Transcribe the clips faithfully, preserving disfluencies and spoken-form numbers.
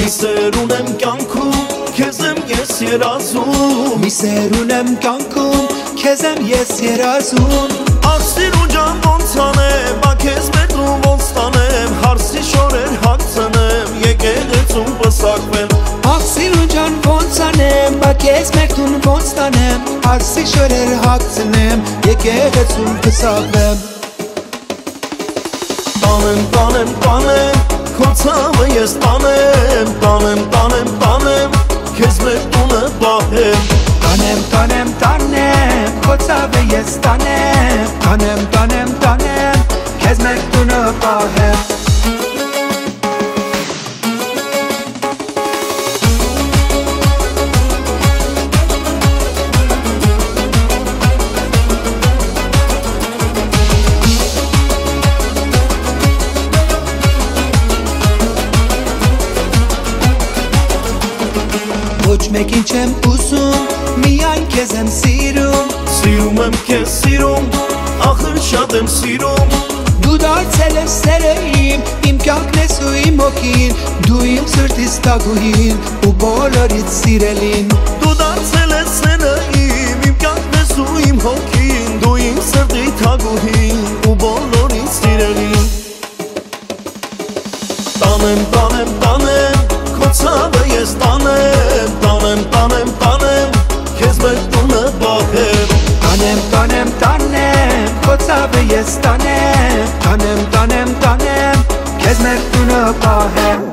Մի սեր ունեմ կյանքում, քեզ եմ ես երազում Մի սեր ունեմ կյանքում, քեզ եմ ես երազում Արսիրու ջան ոնց անեմ, բա քեզ մետնում ոնց տանեմ Հարսի շորեր հագցնեմ, եկեղեցում պսակվեմ Արսիրու ջան ոնց անեմ, բա քեզ մետնում ոնց տանեմ Հարսի շորեր հագցնեմ, եկեղեցում պսակվեմ Տանեմ, տանեմ, տանեմ, քո ցավը ես տանեմ Տանեմ, տանեմ, տանեմ, քեզ մեր տունը պահեմ Տանեմ, տանեմ, տանեմ, քո ցավը ես տանեմ Տանեմ, տանեմ, տանեմ, քեզ մեր տունը պահեմ Ոչ մեկին չեմ ուզում, միայն քեզ եմ սիրում Սիրում եմ քեզ սիրում, ախր շատ եմ սիրում Դու դարձել ես սերը իմ, իմ կյանքն ես ու իմ հոգին Դու իմ սրտիս տագուհին ու բոլորից սիրելին Դու դարձել ես սերը իմ, իմ կյանքն ես ու իմ հոգին Դու իմ սրտի թագուհին ու բոլորից սիրելին Տանեմ, տանեմ, տանեմ, քո ցավը ես տանեմ Տանեմ, տանեմ, տանեմ, քեզ մեր տունը պահեմ Տանեմ, տանեմ, տանեմ, քո ցավը ես տանեմ Տանեմ, տանեմ, տանեմ, քեզ մեր տունը պահեմ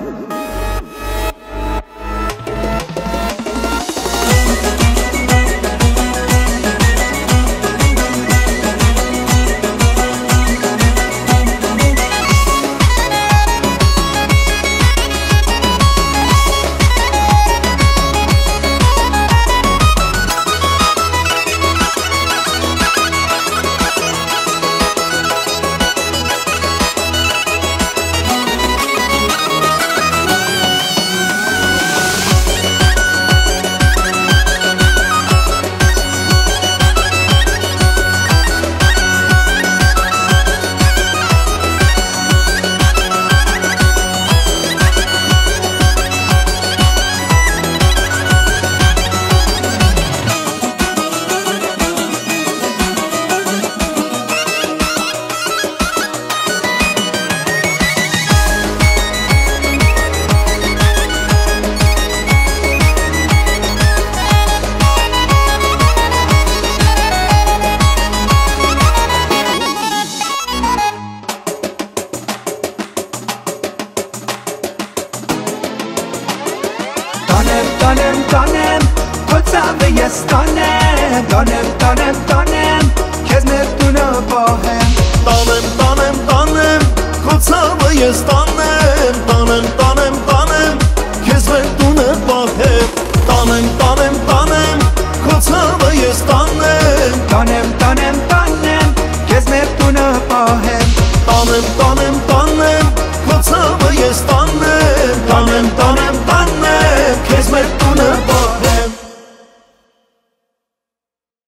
Տանեմ, տանեմ, տանեմ, քո ցավը ես տանեմ Տանեմ, տանեմ, տանեմ, քեզ մեր տունը պահեմ Տանեմ, տանեմ, տանեմ, քո ցավը ես տանեմ